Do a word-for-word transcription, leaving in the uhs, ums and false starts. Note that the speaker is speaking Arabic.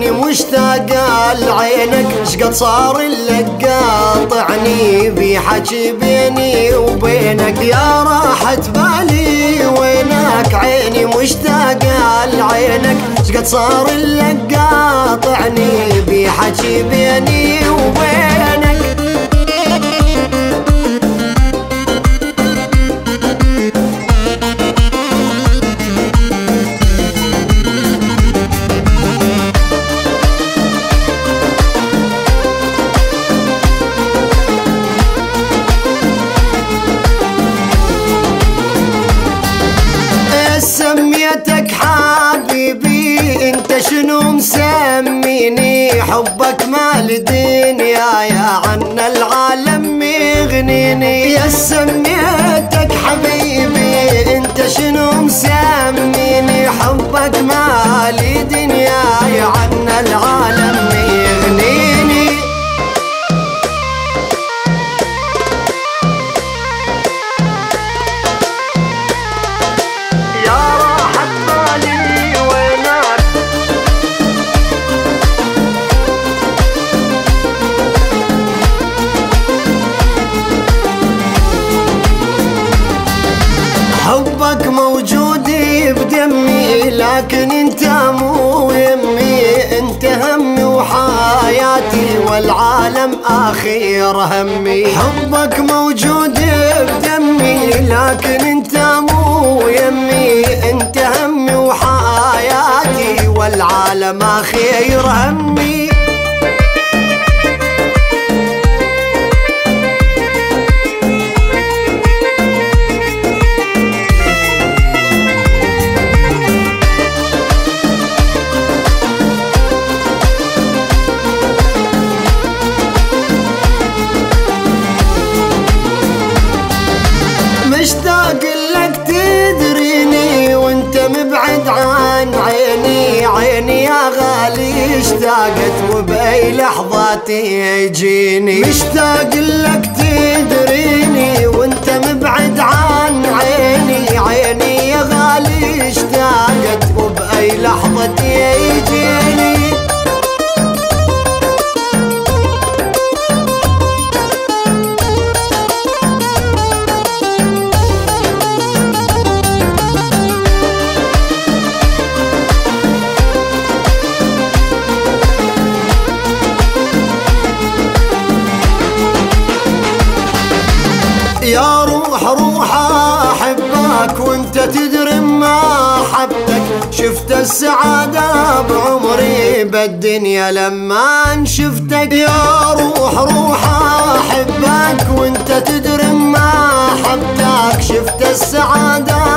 عيني مشتاقة لعينك، شقد صار لك قاطعني بحكي بيني وبينك. يا راحة بالي وينك عيني مشتاقة لعينك، شقد صار لك قاطعني بحكي بيني وبينك. سميتك حبيبي انت شنو مسميني، حبك مال الدنيا يا عنا العالم مغنيني. يا سميتك حبيبي انت شنو مسميني، حبك مال الدنيا يا عنا العالم مغنيني. حبك موجود بدمي لكن انت مو يمي، انت همي وحياتي والعالم اخير همي. حبك موجود بدمي لكن انت مو يمي، انت همي وحياتي والعالم اخير همي. مشتاق لك تدريني وانت مبعد عن عيني، عيني يا غالي اشتاقت وبأي لحظة تجيني. مشتاق لك تدريني وانت مبعد عن عيني، عيني يا غالي اشتاقت وبأي لحظة تجيني. يا روح روح احبك وانت تدري ما حبتك، شفت السعادة بعمري بالدنيا لما شفتك. يا روح روح احبك وانت تدري ما حبتك، شفت السعادة